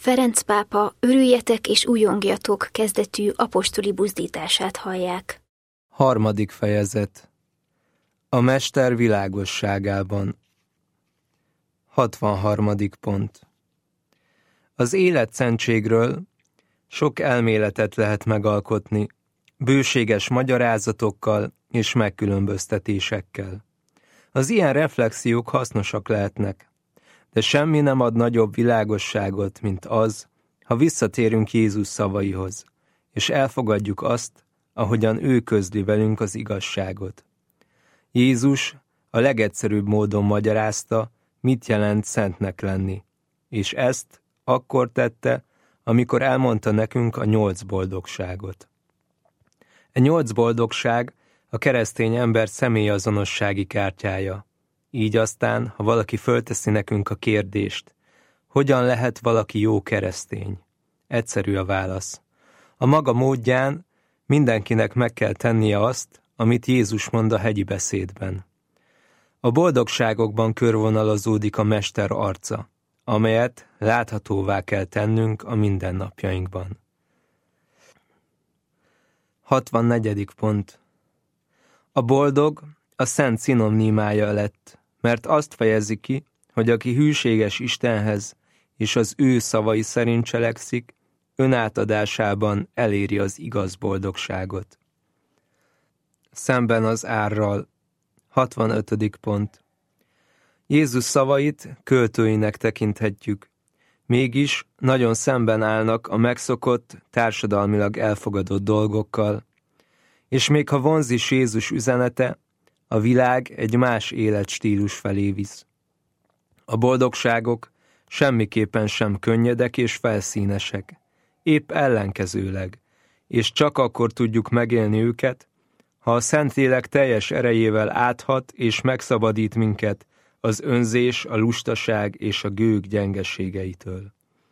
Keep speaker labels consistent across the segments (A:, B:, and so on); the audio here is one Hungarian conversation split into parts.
A: Ferenc pápa örüljetek és újongjatok kezdetű apostoli buzdítását hallják.
B: 3. fejezet. A Mester világosságában. 63. pont. Az életszentségről sok elméletet lehet megalkotni, bőséges magyarázatokkal és megkülönböztetésekkel. Az ilyen reflexiók hasznosak lehetnek, de semmi nem ad nagyobb világosságot, mint az, ha visszatérünk Jézus szavaihoz, és elfogadjuk azt, ahogyan ő közli velünk az igazságot. Jézus a legegyszerűbb módon magyarázta, mit jelent szentnek lenni, és ezt akkor tette, amikor elmondta nekünk a 8 boldogságot. A 8 boldogság a keresztény ember személyazonossági kártyája. Így aztán, ha valaki fölteszi nekünk a kérdést, hogyan lehet valaki jó keresztény? Egyszerű a válasz. A maga módján mindenkinek meg kell tennie azt, amit Jézus mond a hegyi beszédben. A boldogságokban körvonalazódik a Mester arca, amelyet láthatóvá kell tennünk a mindennapjainkban. 64. pont. A boldog a szent szinonimája lett, mert azt fejezi ki, hogy aki hűséges Istenhez és az ő szavai szerint cselekszik, önátadásában eléri az igaz boldogságot. Szemben az árral. 65. pont. Jézus szavait költőinek tekinthetjük, mégis nagyon szemben állnak a megszokott, társadalmilag elfogadott dolgokkal, és még ha vonz is Jézus üzenete, a világ egy más életstílus felé visz. A boldogságok semmiképpen sem könnyedek és felszínesek, épp ellenkezőleg, és csak akkor tudjuk megélni őket, ha a Szentlélek teljes erejével áthat és megszabadít minket az önzés, a lustaság és a gőg gyengeségeitől.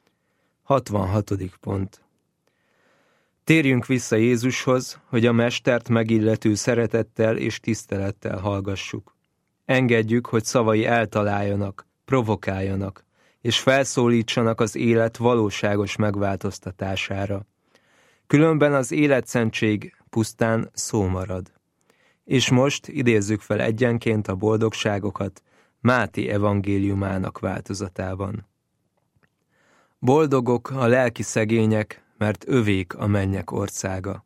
B: 66. pont. Térjünk vissza Jézushoz, hogy a Mestert megillető szeretettel és tisztelettel hallgassuk. Engedjük, hogy szavai eltaláljanak, provokáljanak, és felszólítsanak az élet valóságos megváltoztatására. Különben az életszentség pusztán szó marad. És most idézzük fel egyenként a boldogságokat Máté evangéliumának változatában. Boldogok a lelki szegények, mert övék a mennyek országa.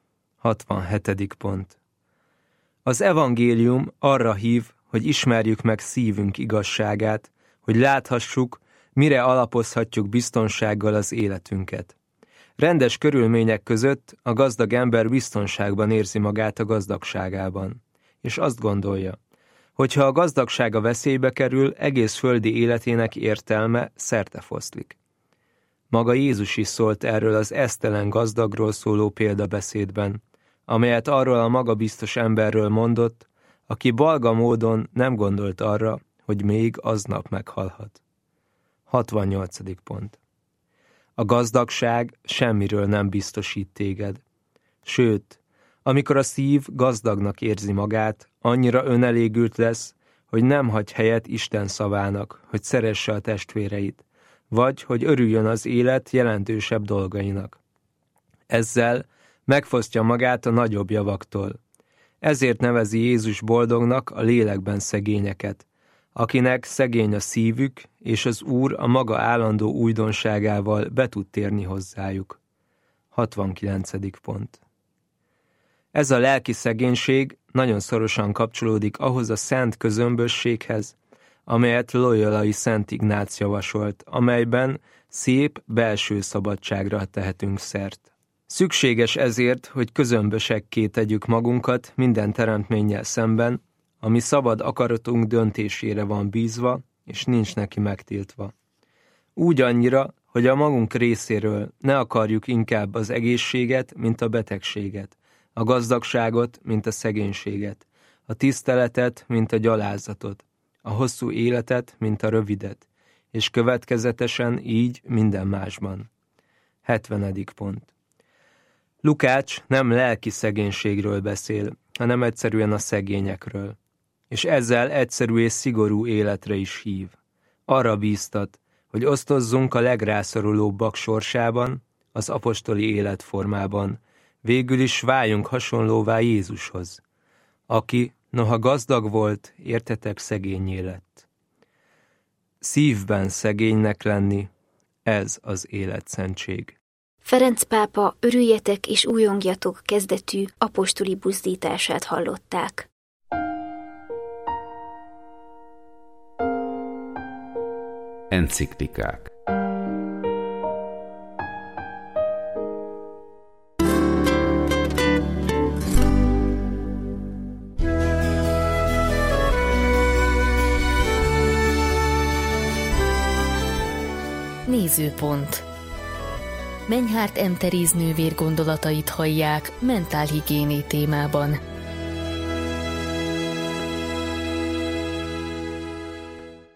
B: 67. pont. Az evangélium arra hív, hogy ismerjük meg szívünk igazságát, hogy láthassuk, mire alapozhatjuk biztonsággal az életünket. Rendes körülmények között a gazdag ember biztonságban érzi magát a gazdagságában, és azt gondolja, hogyha a gazdagsága veszélybe kerül, egész földi életének értelme szertefoszlik. Maga Jézus is szólt erről az esztelen gazdagról szóló példabeszédben, amelyet arról a magabiztos emberről mondott, aki balga módon nem gondolt arra, hogy még aznap meghalhat. 68. pont. A gazdagság semmiről nem biztosít téged. Sőt, amikor a szív gazdagnak érzi magát, annyira önelégült lesz, hogy nem hagy helyet Isten szavának, hogy szeresse a testvéreit, vagy hogy örüljön az élet jelentősebb dolgainak. Ezzel megfosztja magát a nagyobb javaktól. Ezért nevezi Jézus boldognak a lélekben szegényeket, akinek szegény a szívük, és az Úr a maga állandó újdonságával be tud térni hozzájuk. 69. pont. Ez a lelki szegénység nagyon szorosan kapcsolódik ahhoz a szent közömbösséghez, amelyet Loyolai Szent Ignác javasolt, amelyben szép belső szabadságra tehetünk szert. Szükséges ezért, hogy közömbösekké tegyük magunkat minden teremtménnyel szemben, ami szabad akaratunk döntésére van bízva, és nincs neki megtiltva. Úgy annyira, hogy a magunk részéről ne akarjuk inkább az egészséget, mint a betegséget, a gazdagságot, mint a szegénységet, a tiszteletet, mint a gyalázatot, a hosszú életet, mint a rövidet, és következetesen így minden másban. 70. pont. Lukács nem lelki szegénységről beszél, hanem egyszerűen a szegényekről, és ezzel egyszerű és szigorú életre is hív. Arra bíztat, hogy osztozzunk a legrászorulóbbak sorsában, az apostoli életformában, végül is váljunk hasonlóvá Jézushoz, aki, noha gazdag volt, értetek szegénnyé lett. Szívben szegénynek lenni, ez az életszentség.
A: Ferenc pápa örüljetek és újongjatok kezdetű apostoli buzdítását hallották.
C: Enciklikák.
D: Nézőpont. Menyhárt M. Teréz nővér gondolatait hallják mentálhigiéné témában.